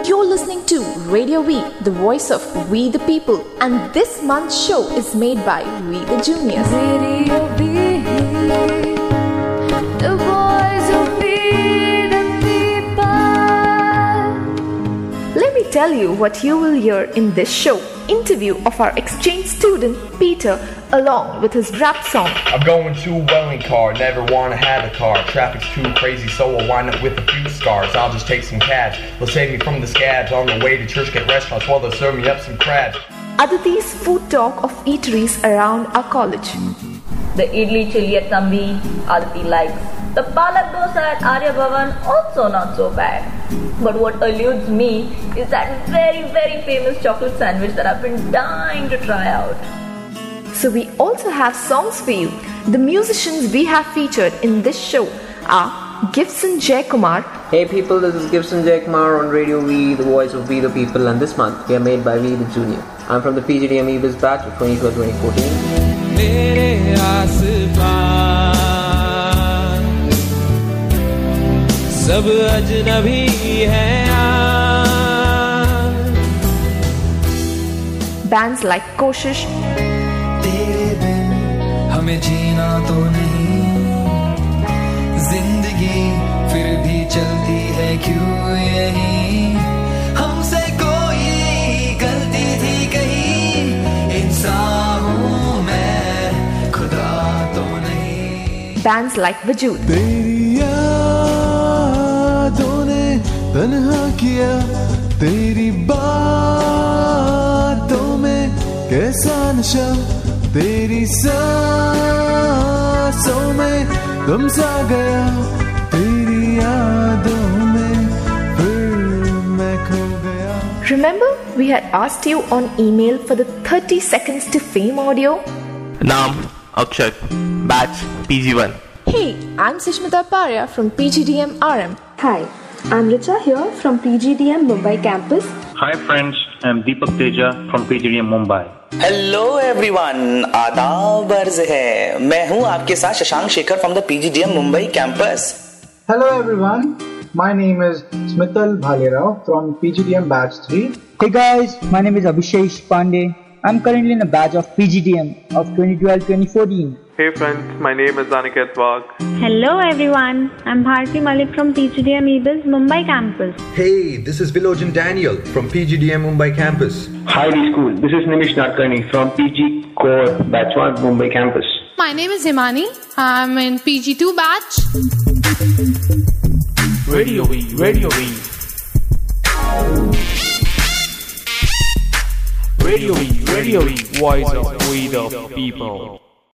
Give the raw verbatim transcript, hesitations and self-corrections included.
You're listening to Radio We, the voice of We the People, and this month's show is made by We the Juniors. Radio We, the voice of We the People. Let me tell you what you will hear in this show. Interview of our exchange student Peter along with his rap song. I'm going to Wellington, never want to have a car. Traffic's too crazy, so I'll wind up with a few scars. I'll just take some cash, they'll save me from the scabs. On the way to church, get restaurants while they'll serve me up some crabs. Aditi's food talk of eateries around our college. The idli chili at Tambi, Aditi likes. The palak dosa at Arya Bhavan, also not so bad. But what eludes me is that very very famous chocolate sandwich that I've been dying to try out. So we also have songs for you. The musicians we have featured in this show are Gibson Jaykumar. Hey people, this is Gibson Jaykumar on Radio We, the voice of We the People, and this month we are made by We the Junior. I'm from the P G D M E B I S batch of twenty twelve twenty fourteen. सब अजनबी है Bands like Koshish, तेरे बिन हमें जीना तो नहीं, जिंदगी फिर भी चलती है क्यों यही, हमसे कोई गलती थी कहीं, इंसान हूँ मैं खुदा तो नहीं. bands like Vajood, तन्हा किया तेरी बातों में कैसा नशा, तेरी सांसों में गम सा गया, तेरी यादों में फिर मैं खो गया. Remember we had asked you on email for the thirty seconds to fame audio? Naam Akshat, batch P G one. Hey, I'm Sushmita Parya from P G D M R M. Hi, I'm Richa here from P G D M Mumbai campus. Hi friends, I'm Deepak Teja from P G D M Mumbai. Hello everyone, आदाब अर्ज है. मैं हूं आपके साथ Shashank Shekhar from the PGDM Mumbai campus. Hello everyone, my name is Smital Bhalerao from PGDM batch three. Hey guys, my name is Abhishek Pandey. I'm currently in a batch of P G D M of twenty twelve twenty fourteen. Hey friends, my name is Aniket Wagh. Hello everyone, I'm Bharti Malik from P G D M E B I S Mumbai campus. Hey, this is Vilojan Daniel from P G D M Mumbai campus. Hi school, this is Nimish Nadkarni from P G Core Batch one Mumbai campus. My name is Himani. I'm in P G two batch. Radio We, Radio We. Radio We, Radio We, voice of We the People.